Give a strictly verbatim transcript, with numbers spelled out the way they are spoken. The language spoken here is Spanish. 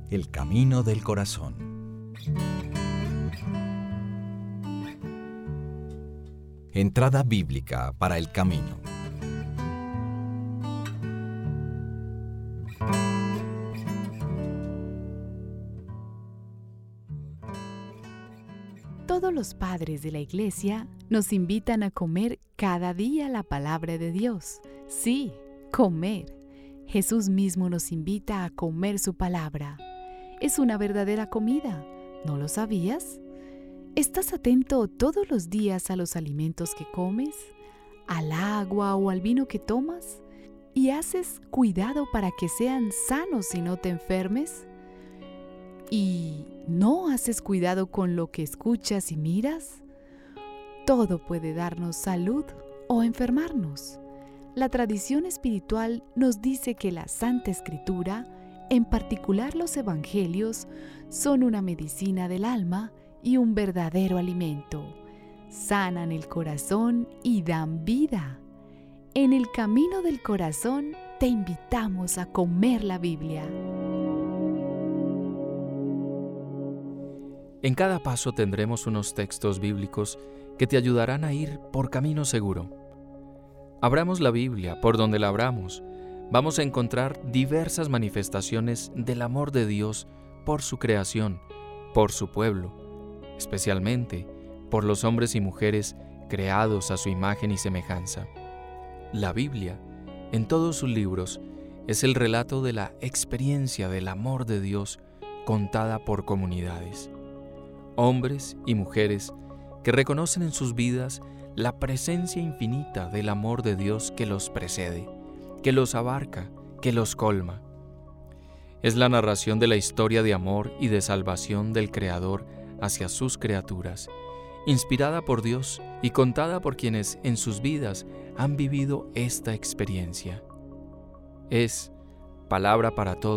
El camino del corazón. Entrada bíblica para el camino. Todos los padres de la Iglesia nos invitan a comer cada día la palabra de Dios. Sí, comer. Jesús mismo nos invita a comer su palabra. Es una verdadera comida. ¿No lo sabías? ¿Estás atento todos los días a los alimentos que comes, al agua o al vino que tomas? ¿Y haces cuidado para que sean sanos y no te enfermes? ¿Y no haces cuidado con lo que escuchas y miras? Todo puede darnos salud o enfermarnos. La tradición espiritual nos dice que la Santa Escritura, en particular los Evangelios, son una medicina del alma y un verdadero alimento. Sanan el corazón y dan vida. En el camino del corazón te invitamos a comer la Biblia. En cada paso tendremos unos textos bíblicos que te ayudarán a ir por camino seguro. Abramos la Biblia, por donde la abramos, vamos a encontrar diversas manifestaciones del amor de Dios por su creación, por su pueblo, especialmente por los hombres y mujeres creados a su imagen y semejanza. La Biblia, en todos sus libros, es el relato de la experiencia del amor de Dios contada por comunidades. Hombres y mujeres que reconocen en sus vidas la presencia infinita del amor de Dios que los precede, que los abarca, que los colma. Es la narración de la historia de amor y de salvación del Creador hacia sus criaturas, inspirada por Dios y contada por quienes en sus vidas han vivido esta experiencia. Es palabra para todos.